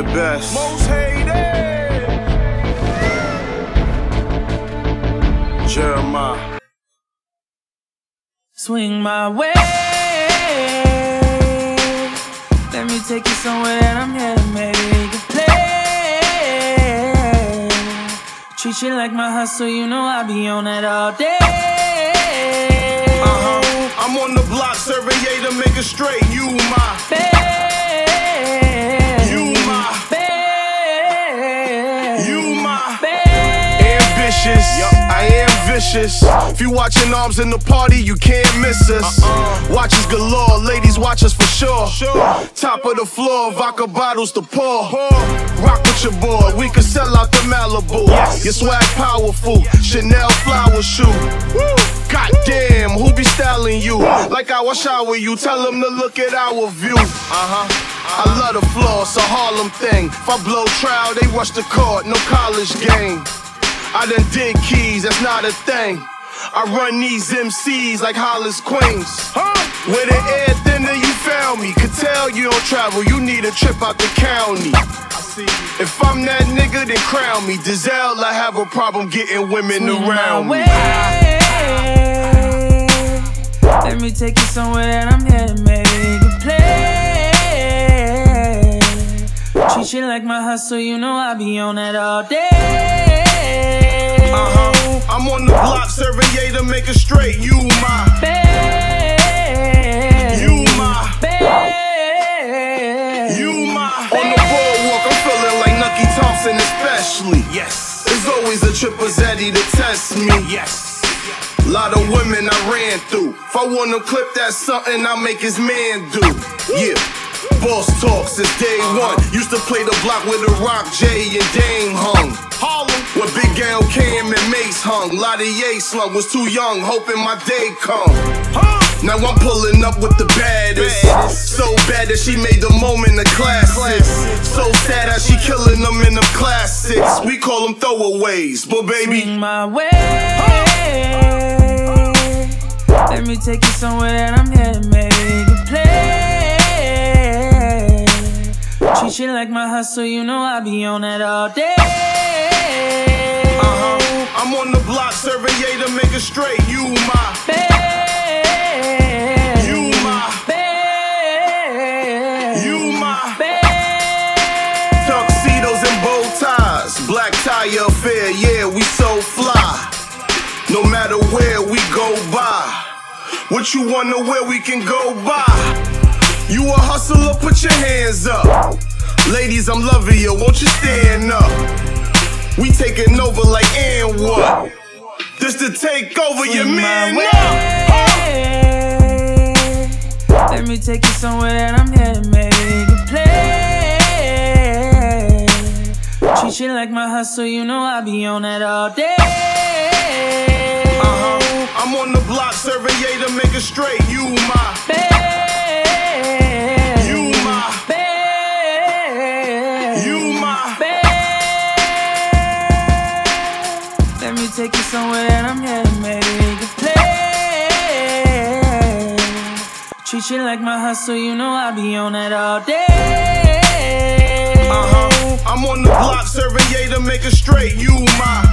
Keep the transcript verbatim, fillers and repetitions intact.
the best. Most hated. Jeremiah. Swing my way. Let me take you somewhere that I'm here to make a play. Treat you like my hustle, you know I be on that all day. Uh-huh. I'm on the block serving yay to make it straight. You my babe. You my babe. You my babe. Ambitious, I am vicious. If you watching arms in the party, you can't miss us. uh-uh. Watches galore, ladies watch us for sure. sure. Top of the floor, vodka bottles to pour. Rock with your boy, we can sell out the Malibu. Yes. Your swag powerful, Chanel flower shoe. Woo. Goddamn, who be styling you? Like I will shower you, tell them to look at our view. Uh-huh. I love the floor, it's a Harlem thing. If I blow trial, they rush the court, no college game. I done did keys, that's not a thing. I run these M Cs like Hollis Queens. Huh? With an air thinner, you found me. Could tell you don't travel, you need a trip out the county. If I'm that nigga, then crown me. Dizelle, I have a problem getting women Swing around my me. way. Let me take you somewhere that I'm here to make a play. Treat you like my hustle, you know I be on that all day. Uh-huh. I'm on the block serving yay to make it straight. You my babe. You my babe. You my On the boardwalk, I'm feeling like Nucky Thompson especially. Yes. There's always a triple Zaddy to test me. Yes. Lot of women I ran through. If I wanna clip that something, I make his man do. Yeah. Boss talk since day one. Used to play the block with the Rock, J, and Dame hung. Harlem, where Big Al came and Mace hung. Lot of Ye slung, was too young, hoping my day come. Now I'm pulling up with the baddest. So bad that she made the moment a classic. So sad how she killing them in them classics. We call them throwaways, but baby, Swing my way. Let me take you somewhere that I'm here to make a play. Treat you like my hustle, you know I be on that all day. Uh-huh. I'm on the block serving yay to make it straight. You my babe. You my babe. You my babe. Tuxedos and bow ties, black tie affair, yeah, we so fly. No matter where we go by. What you wanna where we can go by? You a hustler, put your hands up. Ladies, I'm loving you, won't you stand up? We taking over like and what? This to take over your man up. Let me take you somewhere that I'm here to make a play. Treat you like my hustle, you know I be on that all day. Uh-huh. I'm on the block serving yay to make it straight. You my babe. You my babe. You my babe. Let me take you somewhere that I'm here to make a play. Treat you like my hustle, you know I be on that all day. Uh-huh. I'm on the block serving yay to make it straight. You my